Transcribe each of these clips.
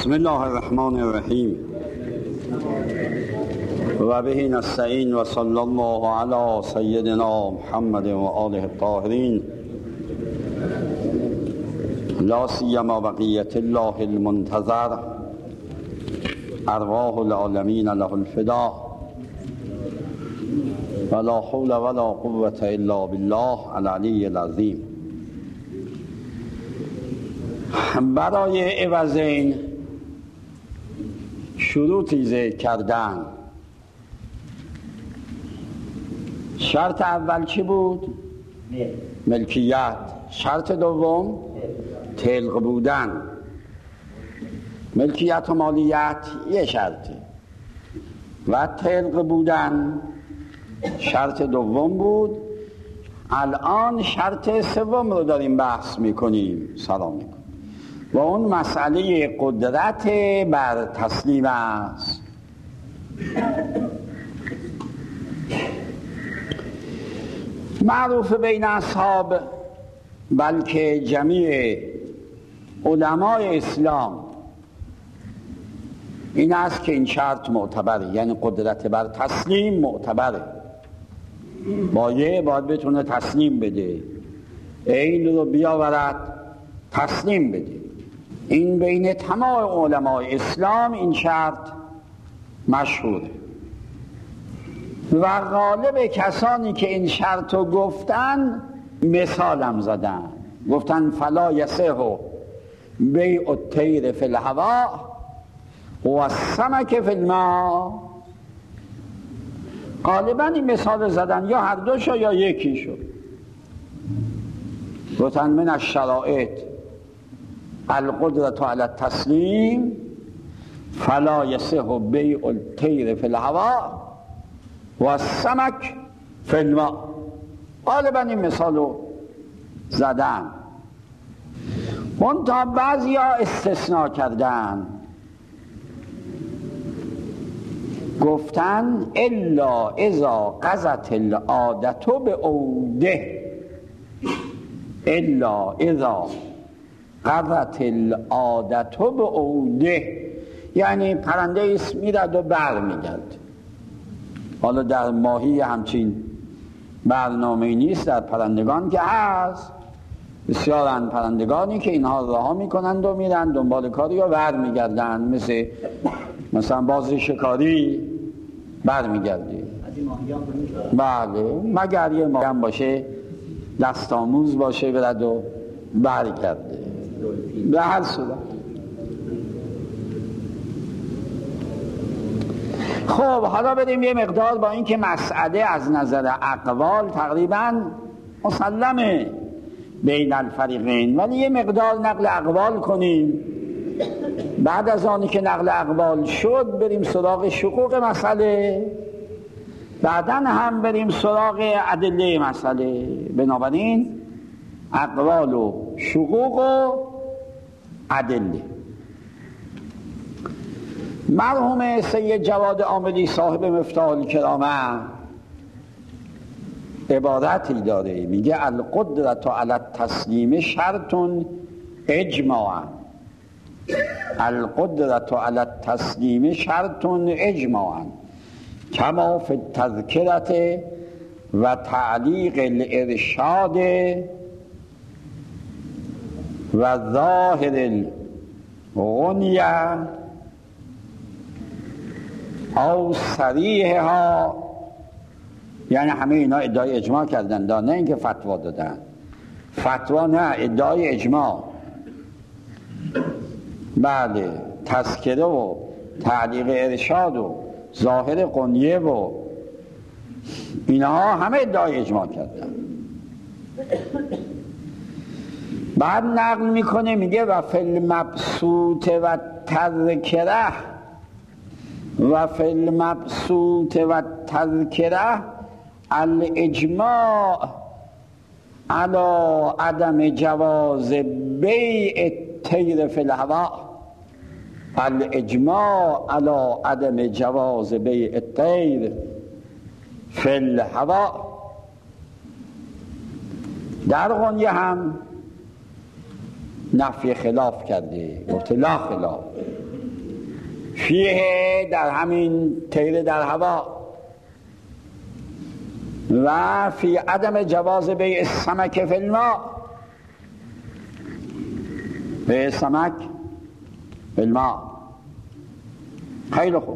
بسم الله الرحمن الرحیم و به نستعین و صلی الله علی سیدنا محمد و آله الطاهرین لا سیما بقیت الله المنتظر ارواح العالمین له الفدا ولا حول ولا قوة الا بالله العلی العظیم. برای عوضین شروطی ذکر کردن. شرط اول چی بود؟ ملکیت. شرط دوم تلق بودن. ملکیت و مالیت یه شرطی و تلق بودن شرط دوم بود. الان شرط سوم رو داریم بحث میکنیم. سلام میکنیم. و اون مسئله قدرت بر تسلیم است. معروف بین اصحاب بلکه جمیع علمای اسلام این است که این شرط معتبره، یعنی قدرت بر تسلیم معتبره. باید بتونه تسلیم بده، این رو بیاورد تسلیم بده. این بین تمام علمای اسلام این شرط مشهوره و غالب کسانی که این شرط رو گفتن مثالم زدن، گفتن فلا یصح بیع الطیر فی الهوا و السمک فی الماء. غالبا این مثال زدن، یا هر دوشو یا یکیشو. گفتن من الشرائط القدرة علی التسلیم فلا یصح بیع الطیر فی الهوا و السمک فی الماء. غالبا این مثال رو زدن. منتها بعضی ها استثناء کردن، گفتن الا اذا قضت العادة بعوده. الا اذا قضت العادة بعوده، یعنی پرنده ایست میرد و بر میگرد. حالا در ماهی همچین برنامه‌ای نیست، در پرندگان که هست. بسیارن پرندگانی که اینها رها میکنند و میرن دنبال کاری و بر میگردن، مثلا باز شکاری بر میگرده. بله، مگر یه ماهی هم باشه دست آموز باشه برد و برگرده. به هر صورت خب حالا بریم یه مقدار، با اینکه مسئله از نظر اقوال تقریبا مسلمه بین الفریقین، ولی یه مقدار نقل اقوال کنیم. بعد از آنی که نقل اقوال شد بریم سراغ شقوق مسئله، بعداً هم بریم سراغ ادله مسئله. بنابراین اقوال و شقوق و ادله. مرحوم سید جواد عاملی صاحب مفتاح الکرامه عبارتی داره، میگه القدرة علی التسلیم شرط اجماعا. القدرة علی التسلیم شرط اجماعا کما فی التذکرة و تعلیق الارشاد و ظاهر الغنیه او صریحها. یعنی همه اینا ادعای اجماع کردن، نه اینکه فتوا دادن. فتوا نه، ادعای اجماع. بله، تذکره و تعلیق ارشاد و ظاهر غنیه و اینها همه ادعای اجماع کردن. بعد نقل میکنه میگه و فی المبسوط و تذکره و فی المبسوط و تذکره الاجماع علی عدم جواز بیع الطیر فی الهوا. الاجماع علی عدم جواز بیع الطیر فی الهوا. در غنیه هم نفی خلاف کرده، گفته لا خلاف. فیه در همین طیر در هوا و فی عدم جواز بیع السمک فی الماء، بیع السمک فی الماء. خیلی خوب.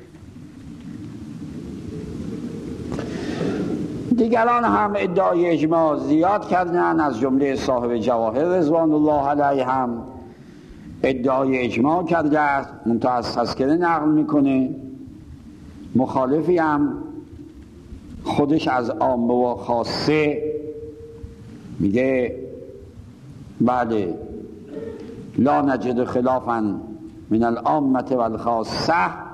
دیگران هم ادعای اجماع زیاد کردن، از جمله صاحب جواهر رضوان الله علیه هم ادعای اجماع کرده است، منتها از تذکره نقل میکنه. مخالفی هم خودش از عامه و خاصه میگه بله لا نجد خلافا من العامه و الخاصه.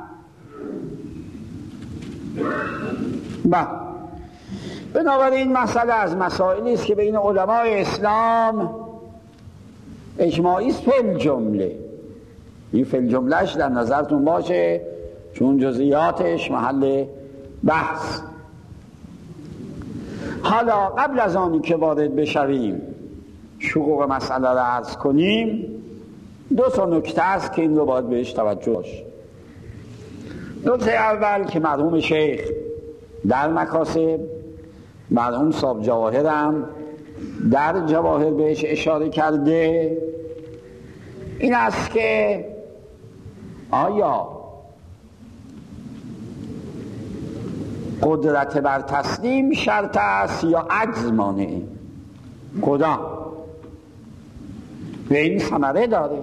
بنابراین مسئله از مسائلی است که بین علمای اسلام اجماعی است فی الجمله. این فی الجملهش در نظرتون باشه چون جزئیاتش محل بحث. حالا قبل از آنی که وارد بشویم شقوق مسئله را عرض کنیم، دو تا نکته است که این رو باید بهش توجه باشه. نکته اول که مرحوم شیخ در مکاسب، مرحوم صاحب جواهر هم در جواهر بهش اشاره کرده، این است که آیا قدرت بر تسلیم شرط است یا عجز مانعه؟ کدام؟ و این ثمره داره،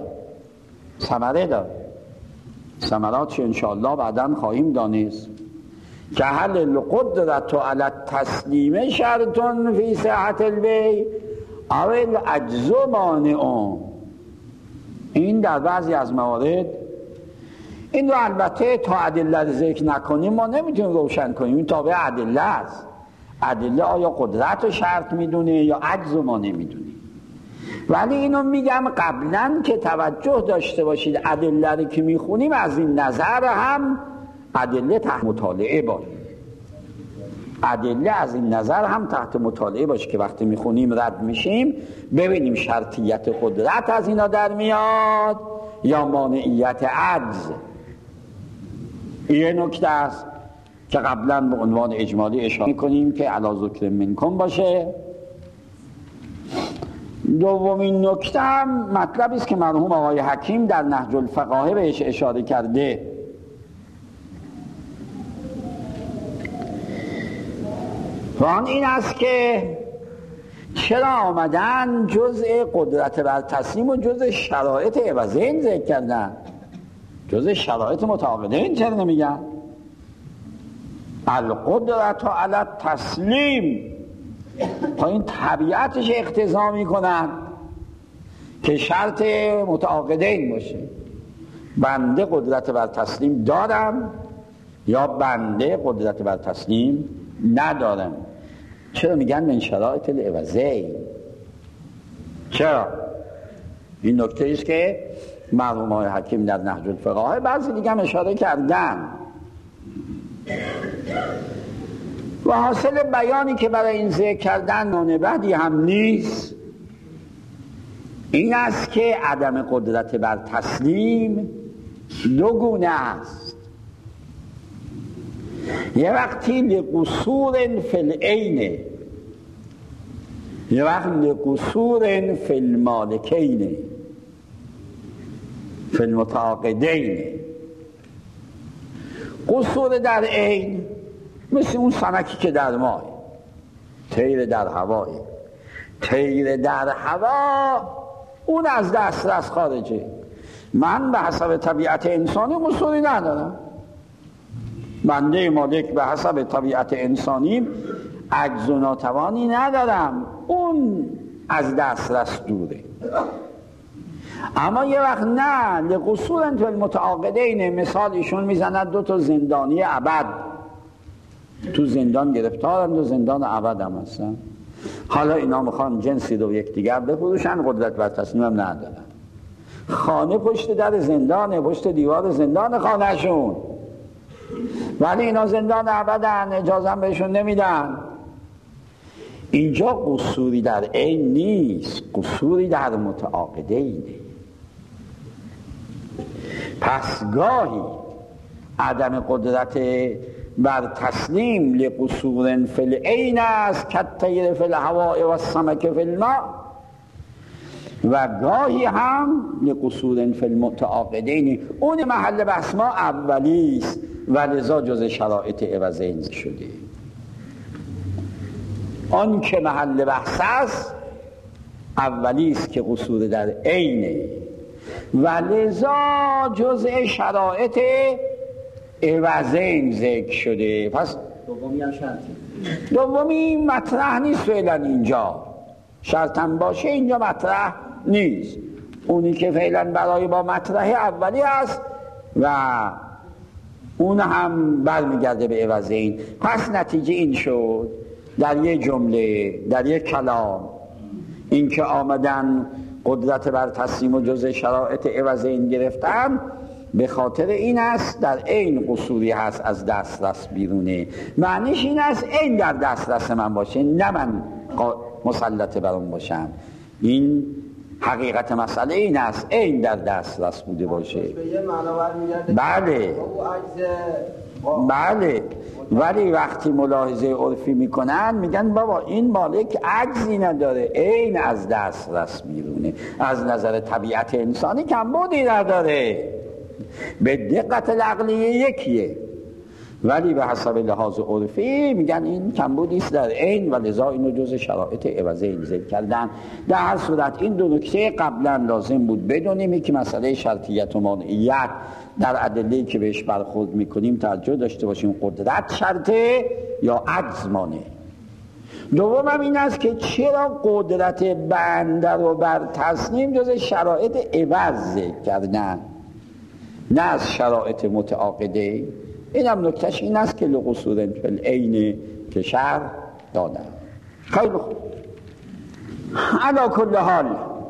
ثمراتش انشاءالله بعداً خواهیم دانست که هل القدرت علی التسلیم شرط فی صحت البیع او العجز مانع. این در بعضی از موارد این رو البته تا ادله رو ذکر نکنیم ما نمیتونیم روشن کنیم، این تابع ادله است. ادله آیا قدرت رو شرط میدونه یا عجز ما نمیدونه. ولی اینو میگم قبلا که توجه داشته باشید ادله رو که میخونیم از این نظر هم ادله تحت مطالعه باشه. ادله از این نظر هم تحت مطالعه باشه که وقتی میخونیم رد میشیم ببینیم شرطیت قدرت از اینا در میاد یا مانعیت عجز. این نکته است که قبلا به عنوان اجمالی اشاره میکنیم که علی ذکر منکم باشه. دومین نکته هم مطلبی است که مرحوم آقای حکیم در نهج الفقاهه بهش اشاره کرده. و آن این است که چرا آمدن جزء قدرت بر تسلیم و جزء شرایط عوضین ذکر کردن؟ جزء شرایط متعاقدین چرا نمیگن؟ القدرت علی التسلیم تا این طبیعتش اقتضا میکنن که شرط متعاقدین باشه. بنده قدرت بر تسلیم دارم یا بنده قدرت بر تسلیم ندارم. چرا میگن من شرایط العوضین؟ چرا؟ این نکته است که مرحوم آقای حکیم در نهج الفقاهه بعضی دیگه هم اشاره کردن. و حاصل بیانی که برای این ذکر کردن نون بعدی هم نیست، این است که عدم قدرت بر تسلیم دو گونه است. یه وقتی لقصور فی العین، یه وقت لقصور فی المالکین فی المتعاقدین. قصور در عین مثل اون سمکی که در ماه، طیر در هوای، طیر در هوا اون از دسترس خارجه. من به حسب طبیعت انسانی قصوری ندارم، بنده مالک به حسب طبیعت انسانی عجز و ناتوانی ندارم، اون از دسترس دوره. اما یه وقت نه، لقصور فی المتعاقدین، مثال ایشون میزند دو تا زندانی ابد تو زندان گرفتارند و زندان ابد هم هستن. حالا اینا میخوان جنسی رو یکدیگر بفروشن، قدرت بر تسلیم هم ندارن. خانه پشت در زندانه، پشت دیوار زندان خانه شون، ولی اینا زندان ابدن، اجازه هم بهشون نمیدن. اینجا قصوری در عین نیست، قصوری در متعاقدینه. پس گاهی عدم قدرت بر تسلیم لقصور فی العین است کالطیر فی الهواء و السمک فی الماء، و گاهی هم لقصور فی المتعاقدین. اون محل بحث ما اولی است و لذا جز شرایط عوضین شده. آن که محل بحث است اولی است که قصور در عینه و لذا جز شرایط عوضین ذکر شده. پس دومی هم شرطی، دومی مطرح نیست فعلا اینجا، شرطاً باشه اینجا مطرح نیست. اونی که فعلا برای با مطرح اولی است و اون هم برمیگرده به عوضین. پس نتیجه این شد در یک جمله، در یک کلام، این که آمدن قدرت بر تسلیم و جز شرایط عوضین گرفتن به خاطر این است در عین قصوری هست از دسترس بیرونه. معنیش این است عین در دسترس من باشه، نه من مسلط بر اون باشم. این حقیقت مسئله این است عین در دسترس بوده باشه. به یه معنا برمیگرده. بله بله، ولی وقتی ملاحظه عرفی میکنن میگن بابا این مالک عجزی نداره، عین از دسترس بیرونه، از نظر طبیعت انسانی کمبودی نداره، به دقت العقلیه یکیه، ولی به حسب لحاظ عرفی میگن این کمبودی است در عین و لذا اینو جز شرایط عوضین ذکر کردن. در هر صورت این دو نکته قبلا لازم بود بدونیم که مسئله شرطیت و مانعیت در ادله‌ای که بهش برخورد میکنیم توجه داشته باشیم، قدرت شرطه یا عجز مانع. دوم هم این است که چرا قدرت بنده رو بر تسلیم جز شرایط عوض ذکر کردن نه از شرایط متعاقده. این هم نکتهش این است که لقصور فی العین که شرح دادن. خیلی خوب، علی کل حال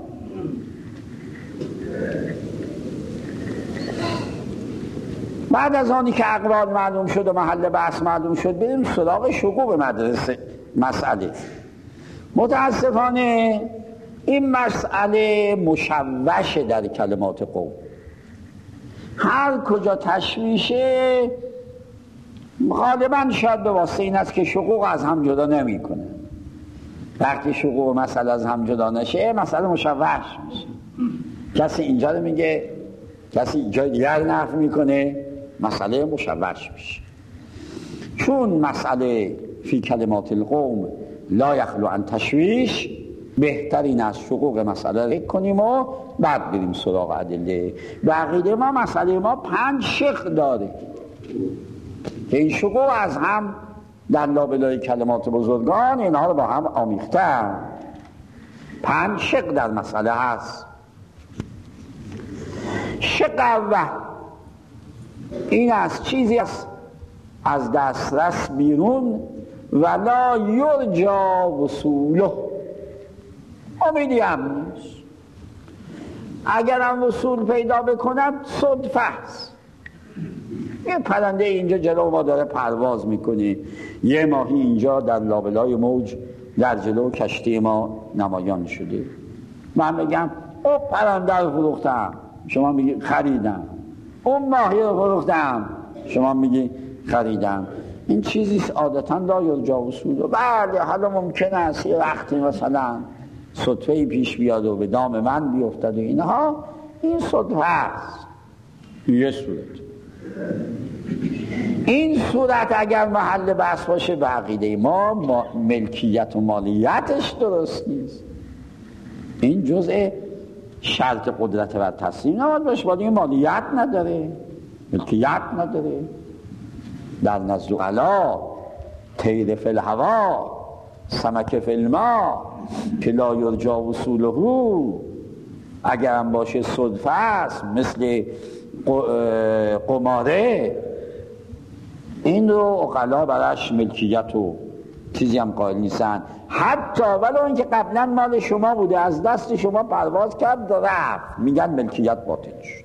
بعد از آنی که اقوال معلوم شد و محل بحث معلوم شد بریم سراغ شقوق مدرسه مسئله. متاسفانه این مسئله مشوشه در کلمات قوم. هر کجا تشویشه غالبا شاید به واسطه این است که شقوق از هم جدا نمی کنه. وقتی شقوق مسئله از هم جدا نشه مسئله مشوش میشه. کسی اینجا رو میگه، کسی اینجا دیگر نقل میکنه، مسئله مشوش میشه. چون مسئله فی کلمات القوم لا یخلو عن تشویش، بهترین از شقوق مسئله رو کنیم و بعد بریم سراغ ادله. بقیده ما مسئله ما 5 شق داره که این شقوق از هم در لابلای کلمات بزرگان اینها رو با هم آمیختن. 5 شق در مسئله هست. شق اول این است چیزی است از دسترس بیرون ولا یرجا وصوله، امیدی هم نیست. اگرم وصول پیدا بکنم صدفه است. یه پرنده اینجا جلو ما داره پرواز میکنه، یه ماهی اینجا در لابلای موج در جلو کشتی ما نمایان شده. من بگم او پرنده رو فروختم، شما میگی خریدم. اون ماهی رو فروختم، شما میگی خریدم. این چیزیست عادتا لا یرجا وصوله. بله حالا ممکنه است یه وقتی مثلا صدفه‌ای پیش بیاد و به دام من بیفتد و اینها، این صدفه است. یه صورت. این صورت اگر محل بحث باشه به عقیده ما ملکیت و مالیتش درست نیست. این جزء شرط قدرت بر تسلیم نباید باشه، ولی مالیت نداره، ملکیت نداره. در نزد علا طیر فی الهوا سمک فی الماء که لا یرجا وصوله، اگرم باشه صدفه است مثل قماره، این رو عقلا برش ملکیت و چیزی هم قائل نیستن. حتی ولو اینکه قبلا مال شما بوده از دست شما پرواز کرد رفت، میگن ملکیت باطل شد.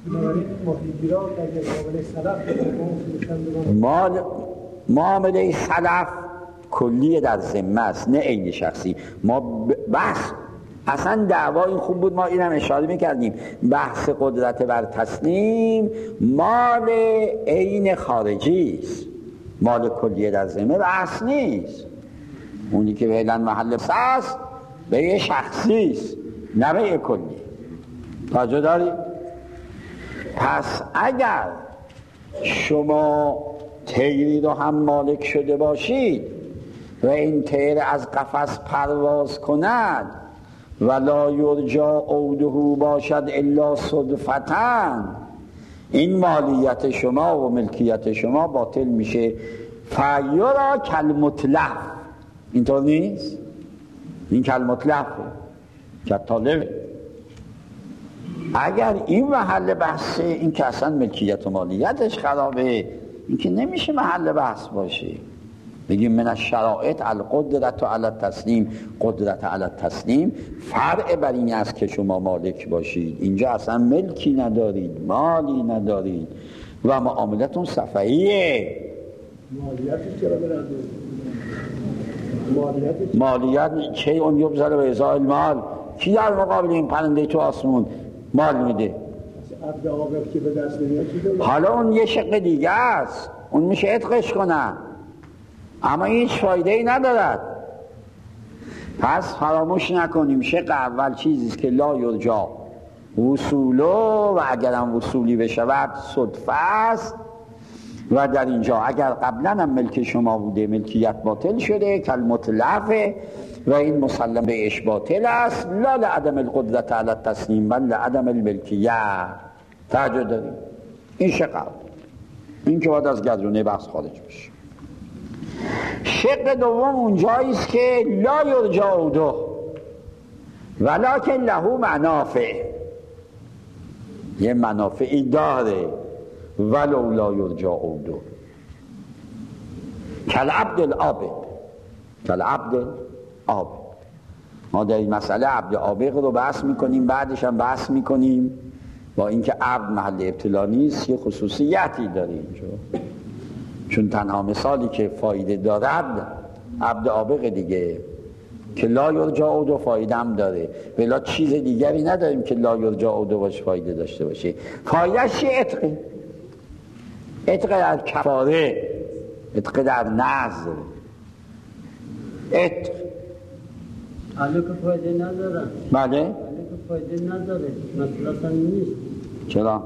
معامله سلف کلیه در ذمه است، نه عین شخصی. ما بحث اصلا دعوا این خوب بود ما اینم اشاره میکردیم، بحث قدرت بر تسلیم مال عین خارجی است، مال کلیه در ذمه بحث نیست. اونی که فعلا محل بحث است به یه شخصی است نه به یه کلی. توجه داری؟ پس اگر شما طیری رو هم مالک شده باشید و این طیر از قفس پرواز کند ولا یرجا عوده باشد الا صدفةً، این مالیت شما و ملکیت شما باطل میشه. فیرا کالمتلف، اینطور نیست؟ این کالمتلف کالطالب. اگر این محل بحثه، این که اصلا ملکیت و مالیتش خرابه، این که نمیشه محل بحث باشه. بگیم من الشرائط القدرت علی التسلیم، قدرت علی التسلیم فرع بر این است که شما مالک باشید. اینجا اصلا ملکی ندارید، مالی ندارید و معاملتون صفحیه. مالیتش چرا برنده؟ مالیت چه اون یبذل به ازای المال، کی در مقابل این پرنده تو آسمون مال میده؟ عبد عابق که به دست نمیاد چی داره؟ حالا اون یه شق دیگه است، اون میشه عتقش کنن، اما هیچ فایده ای ندارد. پس فراموش نکنیم شق اول چیزیست که لا یرجا وصولو و اگرم وصولی بشود صدفه است و در اینجا اگر قبلا هم ملک شما بوده ملکیت باطل شده کالمتلف و این مسلم بهش باطل است، لا لعدم القدرت علی التسلیم بل لعدم الملکیت. توجه داریم؟ این شق اول، این که باید از گردونه بحث خارج بشه. شق دوم اونجاییست که لا یرجا عوده ولکن له منافع، یه منافعی داره ولو لا یرجا عوده، کالعبد العابد، کالعبد العابد. ما در این مسئله عبد عابق رو بحث میکنیم، بعدش هم بحث میکنیم با اینکه عبد محل ابتلا نیست، یه خصوصیتی داره اینجا، چون تنها مثالی که فایده دارد عبد عابق دیگه که لا یرجا عوده فایده هم داره، بلا چیز دیگری نداریم که لا یرجا عوده باشه فایده داشته باشه. فایدهش چیه؟ عتقه، عتق در کفاره، عتق در نذر، عتق. حالا که فایده نداره. بله؟ حالا که فایده نداره مثلا نیست. چرا؟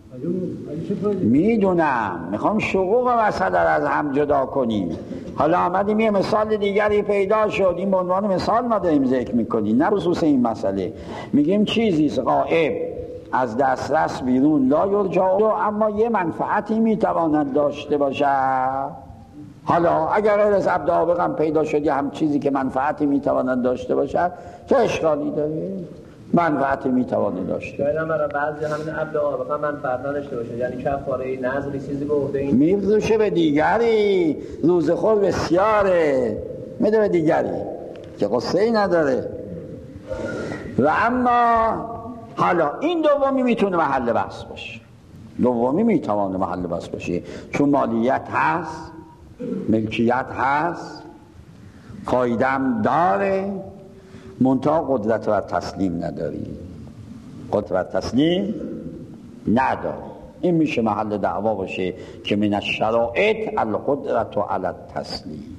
میدونم، میخوام شقوق مسئله را از هم جدا کنیم. حالا آمدیم یه مثال دیگری پیدا شد، این به عنوان مثال ما داریم ذکر میکنیم، نه خصوص این مسئله. میگیم چیزیست غائب از دسترس بیرون لا یرجا اما یه منفعتی میتواند داشته باشد. حالا اگر غیر از عبد عابق هم پیدا شد یه هم چیزی که منفعتی میتواند داشته باشد، چه اشکالی داره؟ منفعتی میتواند داشته. شاید هم برای بعضی همین عبد عابق هم منفعت نداشته باشه، یعنی کفاره نذری چیزی به عهده این میفروشه به دیگری، روزخور بسیاره، میده به دیگری که قصه ای نداره. و اما حالا این دومی میتونه محل بحث باشه، دومی میتونه محل بحث باشه، چون مالیت هست، ملکیت هست، فایدم داره، منتها قدرت و تسلیم نداری، قدرت و تسلیم نداره. این میشه محل دعوا باشه که من الشرائط القدرت علی التسلیم.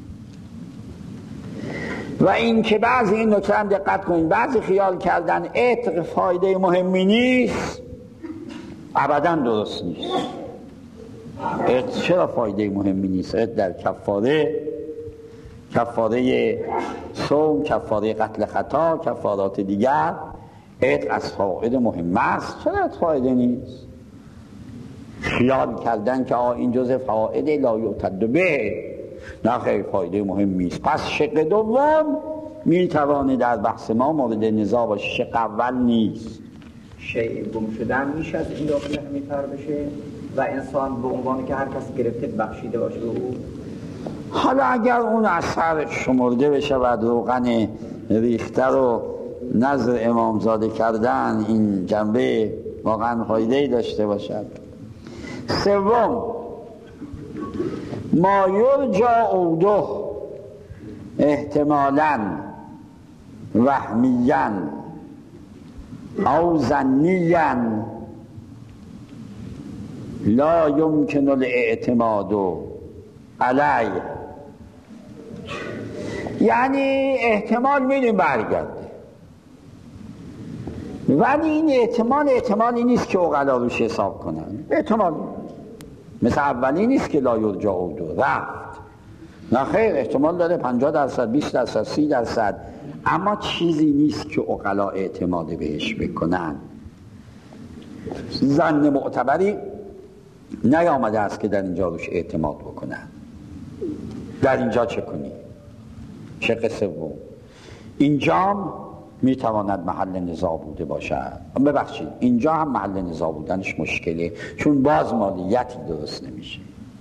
و این که بعضی این نکته هم دقت کنید، بعضی خیال کردن عتق فایده مهمی نیست، ابدا درست نیست. عتق چرا فایده مهمی نیست؟ عتق در کفاره صوم، کفاره قتل خطا، کفارات دیگر، عتق از فواید مهم است. چرا فایده نیست؟ خیال کردن که این جزء فواید لا یعتد به، نه خیلی فایده مهم نیست. پس شق دوم میتوانه در بحث ما مورد نزاع باشه، شق اول نیست. شیء گم شدن میشه از این داخل همیتر بشه و انسان به عنوانی که هر کس گرفته بخشیده باشه به او. حالا اگر اون اثر شمرده بشه و روغن ریخته رو نظر امامزاده کردن این جنبه واقعا فایده‌ای داشته باشد. سوم، ما یرجا عوده احتمالاً وهمیاً او ظنیا لا یمکن الاعتماد علیه، یعنی احتمال میدیم برگرده، ولی این احتمالی نیست که عقلا روش حساب کنن. احتمال مثل اولی نیست که لا یرجع عود رفت، نه خیر، احتمال داره 50%، 20%، 30%، اما چیزی نیست که عقلا اعتماد بهش بکنن. ظن معتبری نیامده است که در اینجا روش اعتماد بکنن. در اینجا چه کنی؟ شق سوم، اینجا میتواند محل نزاع بوده باشد. ببخشید، اینجا هم محل نزاع بودنش مشکله، چون باز مالیتی درست نمیشه.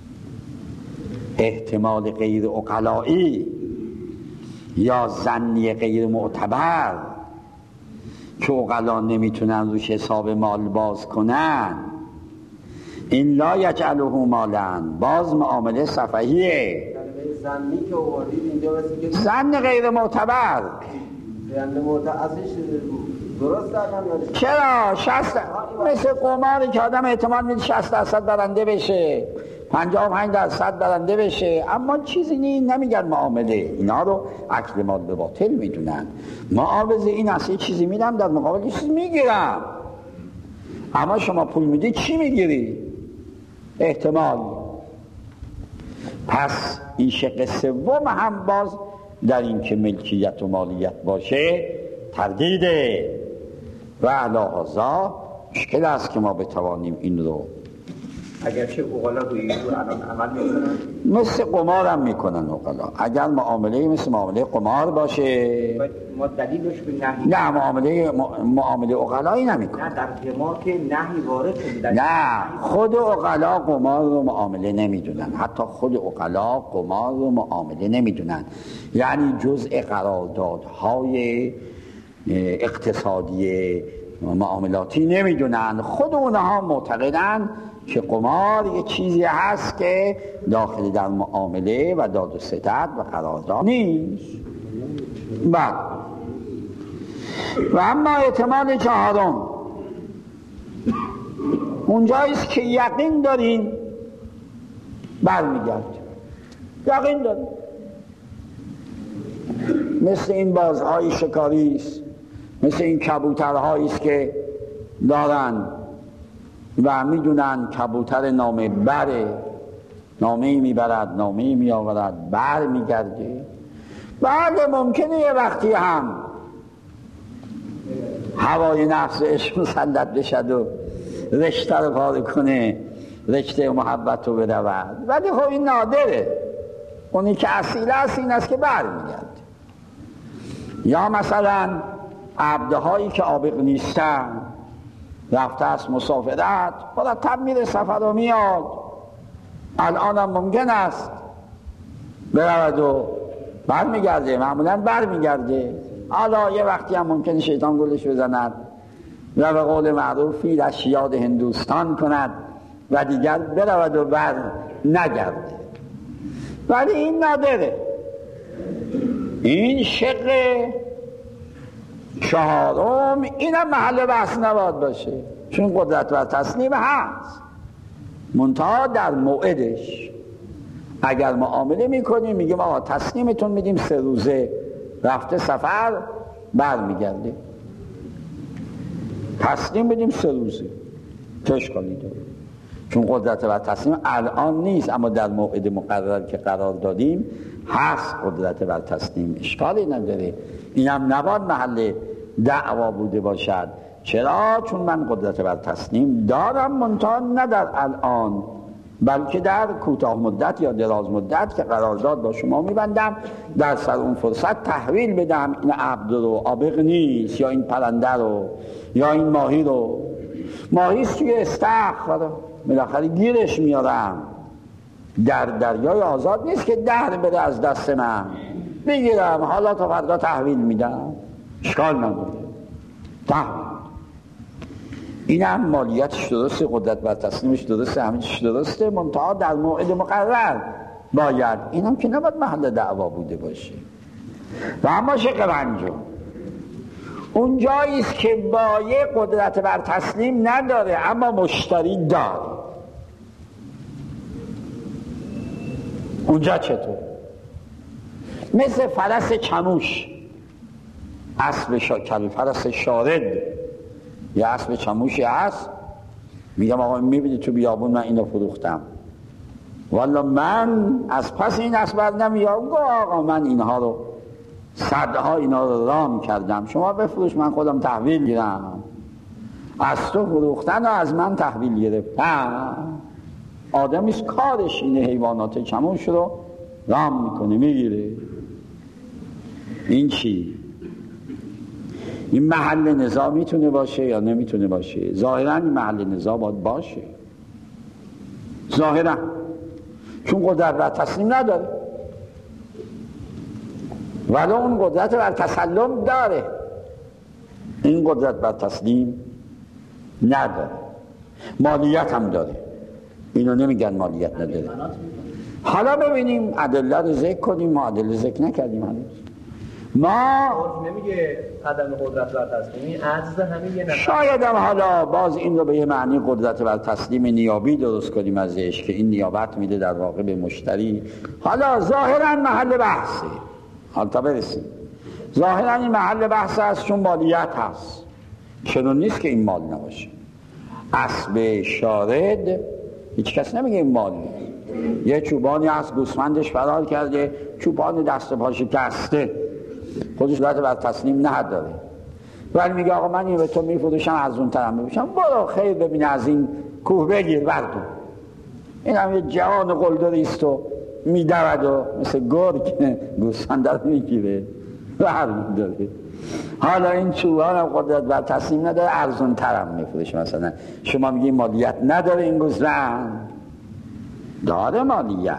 احتمال غیر عقلایی یا ظنی غیر معتبر که عقلا نمیتونن روش حساب مال باز کنن، این لا یجعله مالا، باز معامله سفهیه. ظنی که آوردید اینجا واسه ظن غیر معتبر. ظن معتبرش درست دارم یا چرا؟ 60 مثل قماری که آدم احتمال میده 60% برنده بشه، 55% برنده بشه، اما چیزی نمیگن معامله. اینا رو اکل مال به باطل میدونن. معاوضه این اصلی چیزی میدم، در مقابل چیزی میگیرم. اما شما پول میدی چی میگیری؟ احتمال. پس این شق سوم هم باز در این که ملکیت و مالیت باشه تردیده و علی هذا مشکل است که ما بتوانیم این رو، اگرچه عقلا روی او الان عمل میکنن، مثل قمار هم میکنن عقلا. اگر معامله مثل معامله قمار باشه ما دلیلش به نهی، نه، معامله عقلایی نمیکنن. نه در قمار که نهی وارد شده، نه، خود عقلا قمار رو معامله نمیدونن. حتی خود عقلا قمار رو معامله نمیدونن، یعنی جزء قراردادهای اقتصادی معاملاتی نمیدونن. خود اونها معتقدن که قمار یه چیزی هست که داخل در معامله و داد و ستد و قرارداد نیست. بعد و اما احتمال چهارم اونجاییست که یقین دارین برمیگرد، یقین دارین، مثل این بازهای شکاریست، مثل این کبوترهاییست که دارن و میدونن کبوتر نامه بره، نامه‌ای میبرد، نامه‌ای میآورد، بر میگرده. بعد ممکنه یه وقتی هم هوای نفس عشق مسلط بشد و رشته رو پاره کنه، رشته محبت رو برود، ولی خب این نادره. اونی که اصیل است این است که بر میگرده. یا مثلا عبدهایی که عابق نیستن، رفته است مسافرت، مرتب میره سفر و میاد، الان هم ممکن است برود و برمیگرده، معمولا برمیگرده. حالا یه وقتی هم ممکن شیطان گلش بزند و به قول معروفی اشیاد هندوستان کند و دیگر برود و بر نگرده، ولی این نداره. این شق چهارم، اینم محل بحث نباید باشه، چون قدرت و تسلیم هست، منتها در موعدش. اگر معامله میکنیم میگیم آقا تسلیمتون میدیم 3 روزه، رفته سفر بر میگرده، تسلیم بدیم 3 روزه، اشکالی داره، چون قدرت و تسلیم الان نیست، اما در موعد مقرر که قرار دادیم هست قدرت و تسلیم، اشکالی نداره. اینم نباید محل دعوا بوده باشد. چرا؟ چون من قدرت بر تسلیم دارم، منتها نه در الان، بلکه در کوتاه مدت یا دراز مدت که قرارداد با شما میبندم، در سر اون فرصت تحویل بدم این عبد رو، عابق نیست، یا این پرنده رو، یا این ماهی رو. ماهیست توی استخر، بالاخره گیرش میارم، در دریای آزاد نیست که در بره از دست من، بگیرم حالا تا فردا تحویل میدم، اشکال نداره، تحویل. این هم مالیتش درسته، قدرت بر تسلیمش درسته، همه چیش درسته، منتها در موعد مقرر باید. این هم که نباید محل دعوا بوده باشه. و اما شق پنجم، اون جایی است که بایع قدرت بر تسلیم نداره اما مشتری داره. اونجا چطور؟ مثل فرس چموش، فرس شارد یا اسب چموشی هست، میگم آقا میبینی تو بیابون من اینو فروختم، والا من از پس این اسب نمیام. آقا من اینها رو صدها اینا رو رام کردم، شما بفروش، من خودم تحویل گیرم. از تو فروختن و از من تحویل گرفتن. آدمیست کارش اینه حیوانات چموش رو رام میکنه میگیره. این چی؟ این محل نزاع میتونه باشه یا نمیتونه باشه؟ ظاهرا این محل نزاع باید باشه، ظاهرا، چون قدرت بر تسلیم نداره، ولی اون قدرت بر تسلم داره. این قدرت بر تسلیم نداره، مالیت هم داره. اینو نمیگن مالیت نداره. حالا ببینیم ادله رو ذکر کنیم. ما ادله ذکر نکردیم هنوز. ما نمیگه عدم قدرت بر تسلیمی، عجز همین یه نفر. شاید هم حالا باز این رو به یه معنی قدرت بر تسلیم نیابی درست کنیم ازش که این نیابت میده در واقع به مشتری. حالا ظاهرا محل بحثه، حالا تا برسیم. ظاهرا این محل بحث هست چون مالیت هست. چنون نیست که این مال نباشه. اسب شارد هیچ کس نمیگه این مال نیست. یه چوبانی هست گوسفندش فرار کرده، چوبان دست پاش شکسته، خودش قدرت بر تسلیم نداره، ولی میگه آقا من این به تو میفروشم ارزون ترم بفروشم، برو خیر ببینه از این کوه بگیر بردو. این هم یه جوان قلدری است و میدود و مثل گرگ گوسفند رو میگیره برمیداره. حالا این چوبان هم قدرت بر تسلیم نداره، ارزون ترم میفروشه. مثلا شما میگی مالیت نداره این گوسفند؟ داره مالیت.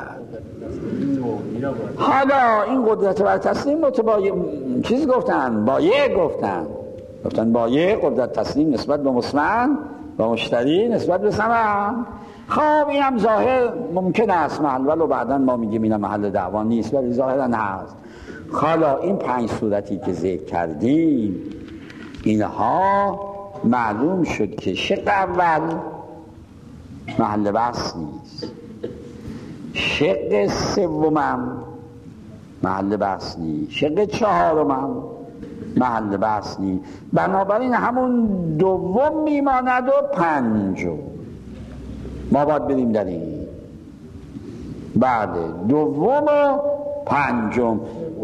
حالا این قدرت بر تسلیم چیز گفتن، بایع گفتن بایع قدرت تسلیم نسبت به مسلمان و مشتری نسبت به ثمن. خب این هم ظاهر ممکن است محل، ولو بعدا ما میگیم این محل دعوا نیست، ولی ظاهرا هست. حالا این 5 صورتی که ذکر کردیم اینها معلوم شد که شق اول محل بحث نیست، شق سومم محل بحث نیست، شق چهارمم محل بحث نیست. بنابراین همون دوم میماند و پنجم ما باید بریم در این. بعد دوم و پنجم.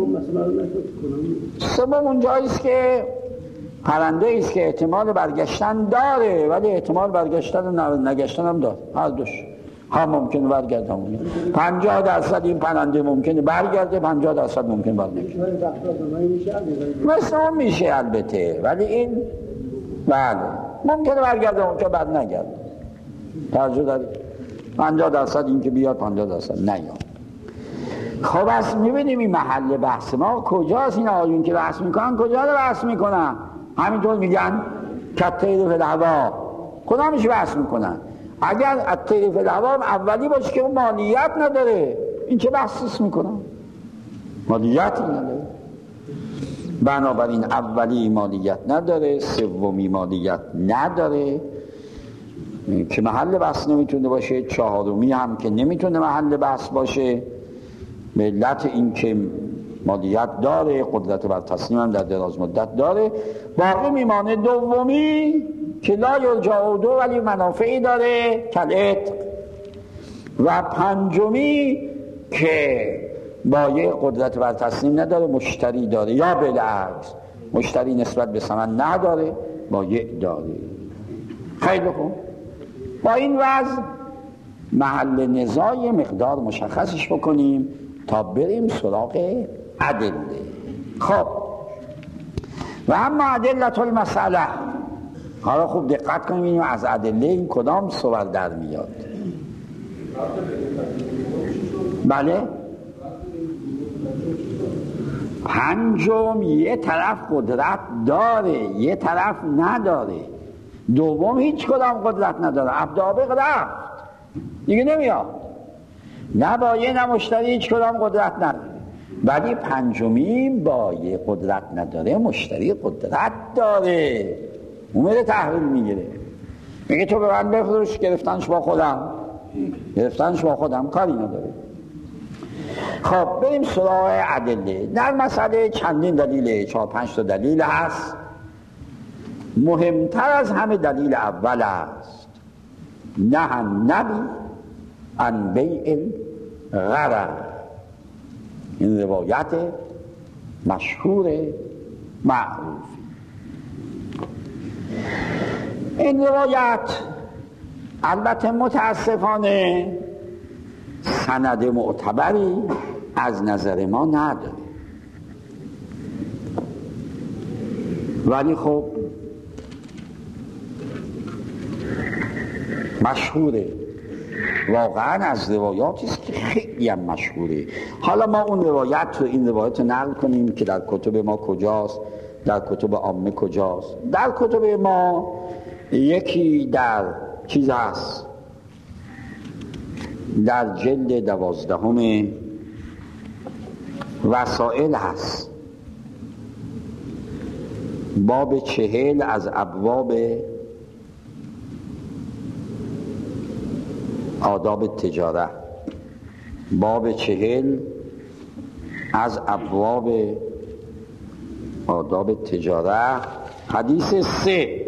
سوم اونجاییست که پرنده ایست که احتمال برگشتن داره، ولی احتمال برگشتن و نگشتن هم داره، هر دوش هم ممکنه برگرده هم ممکنه. 50% این پرنده ممکنه برگرده، 50% ممکنه برگرده. مثل اون میشه البته، ولی این بله ممکنه برگرده اونجا بعد نگرده. توجه دارید؟ 50% این که بیاد، 50% نیاد. خب از میبینیم این محل بحث ما کجاست؟ این آیون که بحث میکنن کجا رو بحث میکنن؟ همینطور میگن کالطیر فی الهوا. کدام میشه بحث میکنن؟ اگر الطیر فی الهوا اولی باشه که اون مالیت نداره، این چه بحثیست میکنن؟ مالیتی نداره. بنابراین اولی مالیت نداره، سومی مالیت نداره که محل بحث نمیتونه باشه، چهارمی هم که نمیتونه محل بحث باشه به علت این که مالیت داره، قدرت بر تسلیم هم در دراز مدت داره. باقی میمانه دومی که لا یرجع عوده ولی منافعی داره کالعتق، و پنجمی که بایع قدرت بر تسلیم نداره مشتری داره، یا بالعکس مشتری نسبت به ثمن نداره بایع داره. خیلی خوب، با این وضع محل نزاع مقدار مشخصش بکنیم تا بریم سراغ ادله. خب و اما ادله المسئله. حالا خوب دقت کنیم از ادله این کدام صور در میاد. بله پنجم یه طرف قدرت داره یه طرف نداره، دوم هیچ کدام قدرت نداره، عبدالعابق رفت دیگه نمیاد، نه بایع نه مشتری هیچ کدام قدرت نداره. ولی پنجمی بایع قدرت نداره، مشتری قدرت داره، اون میره تحویل میگیره، میگه تو به من بفروش، گرفتنش با خودم کاری نداره. خب بریم سراغ ادله. در مسئله چندین دلیل، 4-5 تا دلیل هست. مهمتر از همه دلیل اول است نه النبی عن بیع الغرر. این روایت مشهور معروف. این روایت البته متاسفانه سند معتبری از نظر ما نداره، ولی خب مشهوره، واقعا از روایاتی است که خیلی هم مشهوره. حالا ما اون روایت رو، این روایت رو نقل کنیم که در کتب ما کجاست، در کتب عامه کجاست. در کتب ما یکی در چیز هست، در جلد 12 وسائل هست، باب 40 از ابواب آداب تجاره، باب 40 از ابواب آداب تجاره، حدیث 3: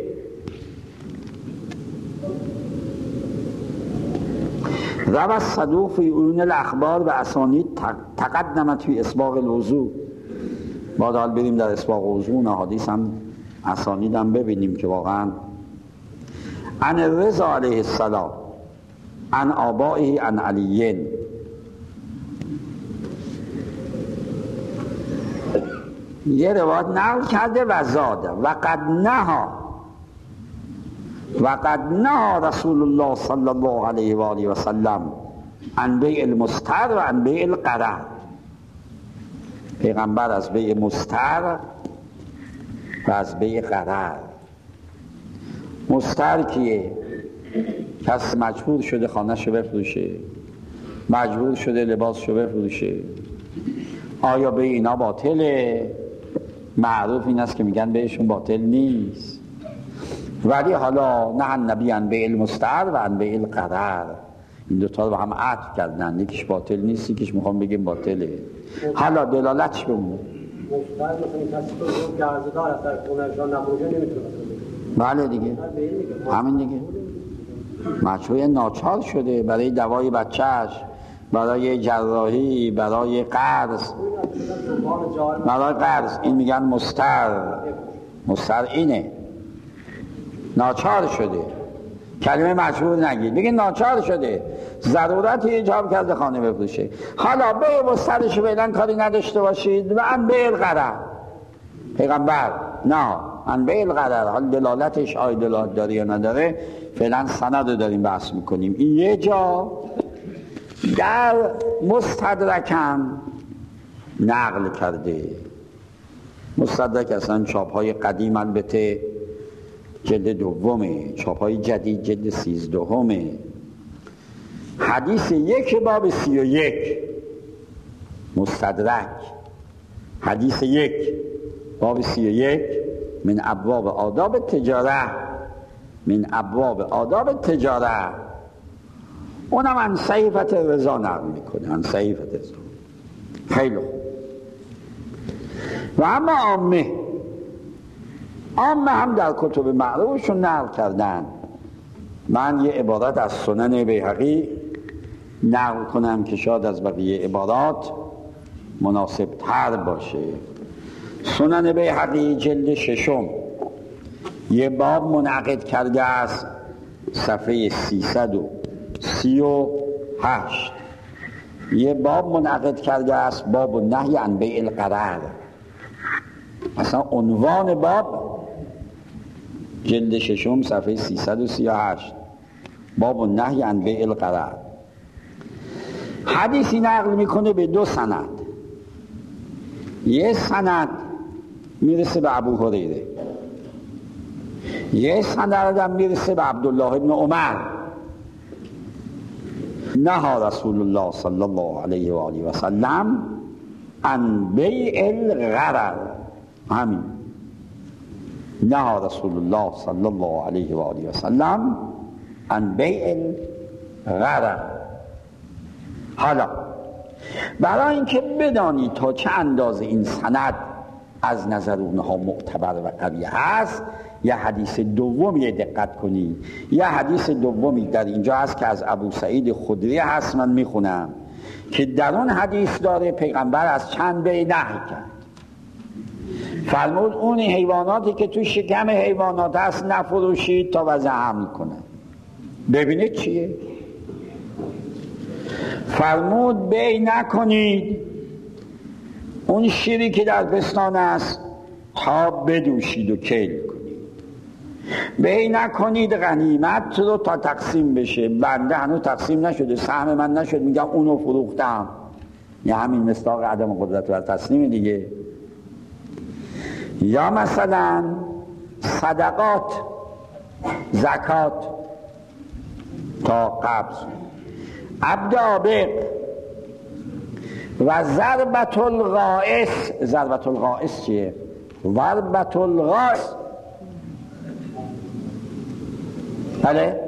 روى الصدوق فی عیون الاخبار و اسانید تقدمت فی اسباغ الوضوء. بعد حال بریم در اسباغ الوضوء، اون احادیث هم اسانید هم ببینیم که واقعا عن الرضا علیه السلام عن آبائه عن علیین. یه روایت نقل کرده و زاده وقد نهى رسول الله صلی الله علیه و آله و سلم عن بیع المستر و عن بیع القرر. پیغمبر از بیع مستر و از بیع قرر. مستر کیه؟ کس مجبور شده خانه‌شو بفروشه، مجبور شده لباسشو بفروشه. آیا به اینا باطله؟ معروف این است که میگن بهشون باطل نیست، ولی حالا نه النبی عن بیع المستر و عن بیع القرر، این دوتا رو با هم عطف کردن، یکیش باطل نیست، یکیش میخوام بگیم باطله. حالا دلالتش بمونه. مستر مثلا کسی که قرضدار است در خونه‌شان نفروشه نمیتونه. بله دیگه، همین دیگه. مجبور ناچار شده برای دوای بچهش، برای جراحی، برای قرض، این میگن مستر اینه، ناچار شده. کلمه مجبور نگید، بگید ناچار شده، ضرورتی ایجاب کرده خانه بفروشه. حالا به مسترش فعلا کاری نداشته باشید و ان بیع القرر. پیغمبر نه ان بیع القرر، حال دلالتش آیا دلالت داره یا نداره فعلا سند رو داریم بحث میکنیم. این یه جا در مستدرکم نقل کرده. مستدرک اصلا چاپ‌های قدیم، البته جلد 2، چاپ‌های جدید جلد 13. حدیث 1 باب 31 مستدرک، حدیث 1 باب 31 من ابواب آداب تجاره، اونم عن صحیفه رضا نقل میکنه، عن صحیفه رضا. خیلی خوب. و اما عامه هم در کتب معروفشون نقل کردن. من یه عبارت از سنن بیهقی نقل کنم که شاید از بقیه عبارات مناسب تر باشه. سنن بیهقی جلد 6 یه باب منعقد کرده است، صفحه 338. یه باب منعقد کرده است، باب النهی عن بیع القرر. اصلا عنوان باب جلد 6 صفحه 338 باب النهی عن بیع القرر. حدیثی نقل میکنه به 2 سند. یه سند میرسه به ابو هریره، یه سند هم میرسه به عبدالله ابن عمر. نهى رسول الله صلی الله علیه و آله و سلم عن بیع الغرر. همین نه رسول الله صلی الله علیه و آله و سلم عن بیع الغرر. حالا برای اینکه بدانی تا چه اندازه این سند از نظر اونها معتبر و قوی هست، یه حدیث دومی دقت کنید. یه حدیث دومی در اینجا هست که از ابو سعید خدری هست، من میخونم که در اون حدیث داره پیغمبر از چند بیع نهی کرد. فرمود اون حیواناتی که تو شکم حیوانات هست نفروشید تا وضع حمل کنن. ببینید چیه؟ فرمود بیع نکنید اون شیری که در پستان است تا بدوشید و کیل کنید. بیع نکنید غنیمت رو تا تقسیم بشه. بنده هنوز تقسیم نشده، سهم من نشد، میگم اونو فروختم. یا همین مصداق عدم قدرت بر تسلیم دیگه. یا مثلا صدقات، زکات تا قبض، عبد عابق و ضربت الغائص. ضربت الغائص چیه؟ ضربت الغائص. بله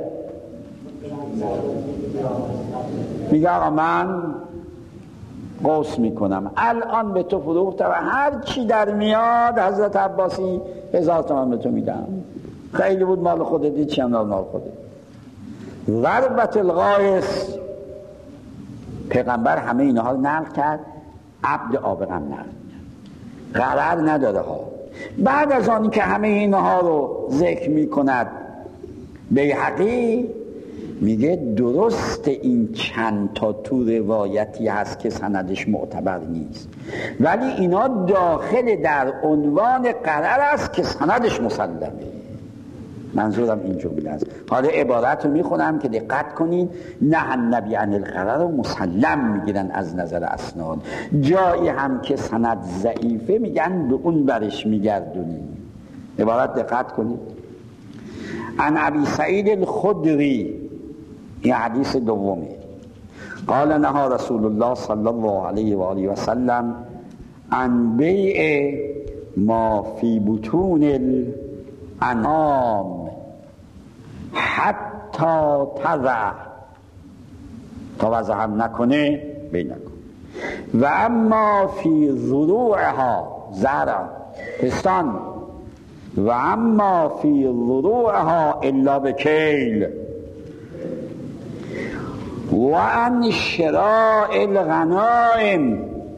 میگه آقا من قوس میکنم الان به تو فروختم و هر چی در میاد حضرت عباسی 1000 تومان به تو میدم. خیلی بود مال خودت، دید چند مال خودت. ضربت الغائص. پیغمبر همه اینها رو نقل کرد، عبد عابق هم نقل کرد. غرر نداره ها. بعد از آنی که همه اینها رو ذکر میکند بیهقی میگه درست این چند تا تو روایتی هست که سندش معتبر نیست، ولی اینا داخل در عنوان غرر است که سندش مسلمه. منظورم این جمله است. حالا عبارت رو میخونم که دقت کنید. نه النبی عن الغرر رو مسلم میگیرن از نظر اسناد، جایی هم که سند ضعیفه میگن به اون برش میگردونیم. عبارت دقت کنید. عن ابی سعید الخدری، این حدیث دومه. قال نهى رسول الله صلی الله علیه و آله و سلم عن بیع ما فی بطون الانعام حتی تضع، تا وضع هم نکنه بیع نکن. و اما فی ضروعها، زرع پستان، و اما فی ضروعها الا بکیل. و عن شراء الغنائم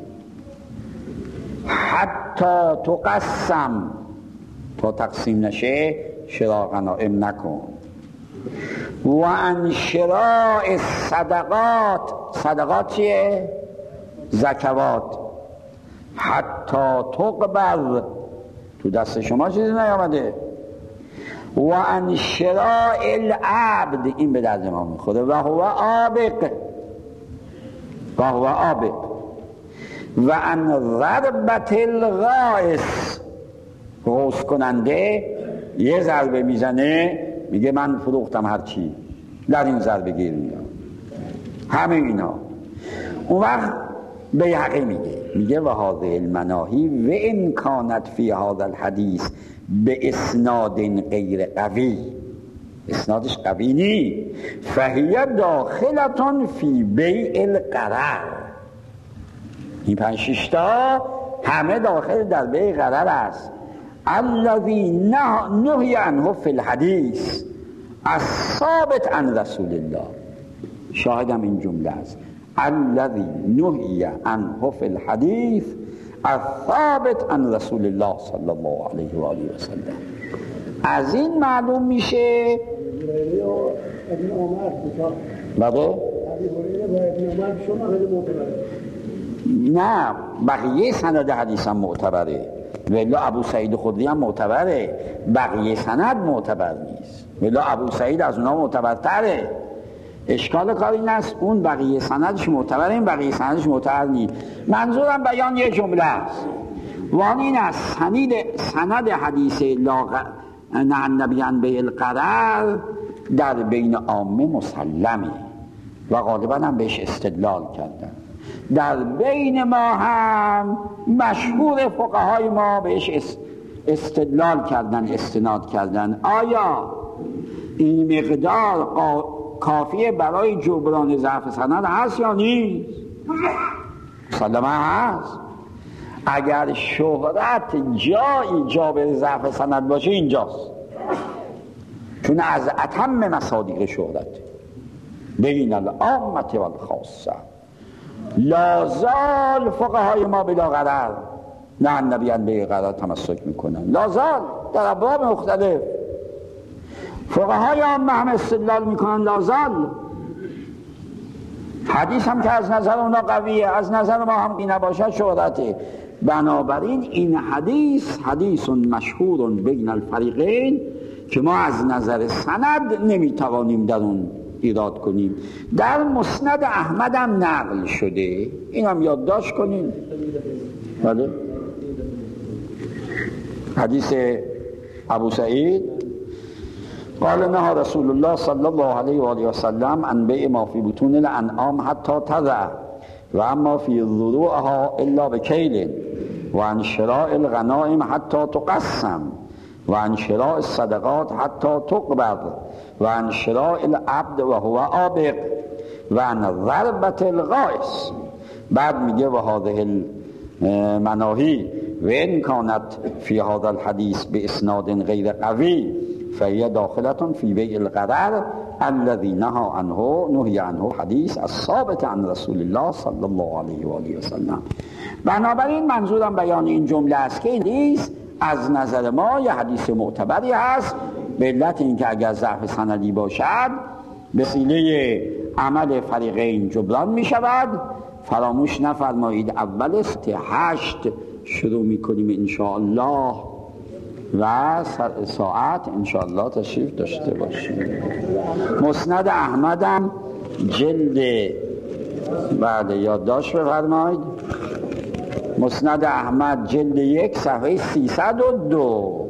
حتی تقسم، تا تقسیم نشه شراء غنائم نکن. و عن شراء الصدقات، صدقات چیه؟ زکوات، حتی تقبض، تو دست شما چیزی نیامده. و عن شراء العبد، این به درد ما میخوره، و هو عابق، و هو عابق. و عن ضربت الغائص، غوث کننده یه ضربه میزنه میگه من فروختم هرچی، در این ضربه گیر میام. همه اینا. اون وقت بیهقی میگه و هذه المناهی و ان کانت فی هذا الحدیث به اسناد غیر قوی، اسنادش قوی نی، فهی داخلتون فی بیع الغرر. این 5-6 تا همه داخل در بیع غرر است. الذی نهی عنه فی الحدیث الثابت عن رسول الله. شاهدم این جمله است. الذی نهی عنه فی الحدیث الثابت عن رسول الله صلی الله علیه و آله و سلم. از این معلوم میشه نه بقیه سند حدیث هم معتبره، ولی ابو سعید خدری هم معتبره، بقیه سند معتبر نیست، ولی ابو سعید از اونها معتبرتره. اشکال کار این است اون بقیه سندش معتبره، این بقیه سندش معتبر نیست. منظورم بیان یه جمله است، وان این است سند حدیث نه النبی عن بیع الغرر در بین عامه مسلمه و غالبا هم بهش استدلال کردن. در بین ما هم مشهور فقهای ما بهش استدلال کردن، استناد کردن. آیا این مقدار کافیه برای جبران ضعف سند هست یا نیست؟ مسلماً هست. اگر شهرت جایی جابر ضعف سند باشه اینجاست، چون از اتم مصادیق شهرت بین العامة و الخاصه. لازال فقهای ما بلا غرر نه النبیان به غرر تمسک میکنن، لازال در ابواب مختلف. فقهای عامه هم استدلال میکنن لازال. حدیث هم که از نظر اونا قویه، از نظر ما هم این نباشد شهرته. بنابراین این حدیث مشهور بین الفریقین که ما از نظر سند نمیتوانیم در اون ایراد کنیم. در مسند احمد هم نقل شده، این هم یادداشت کنیم. بله، حدیث ابو سعید قال نهى رسول الله صلی الله علیه و آله و سلم عن بیع ما فی بطون الانعام حتی تضع و اما فی ضروعها الا بکیل و عن شراء الغنائم حتی تقسم و عن شراء الصدقات حتی تقبض و عن شراء العبد و هو آبق و عن ضربة الغائص. بعد میگه و هذه المناهی و ان کانت فی هذا الحدیث باسناد غیر قوی فهي داخلة في بيع الغرر الذي نهي عنه حدیث الثابت عن رسول الله صلی الله علیه و آله و سلم. بنابراین منظورم بیان این جمله است که این حدیث از نظر ما یه حدیث معتبری هست، به علت اینکه اگر ضعف سندی باشد به وسیله عمل فریقین جبران می شود. فراموش نفرمایید اول 8 شروع می کنیم انشاءالله و ساعت انشاءالله تشریف داشته باشیم. مسند احمدم جلد بعد یادداشت بفرمایید. مسند احمد جلد 1 صفحه 302.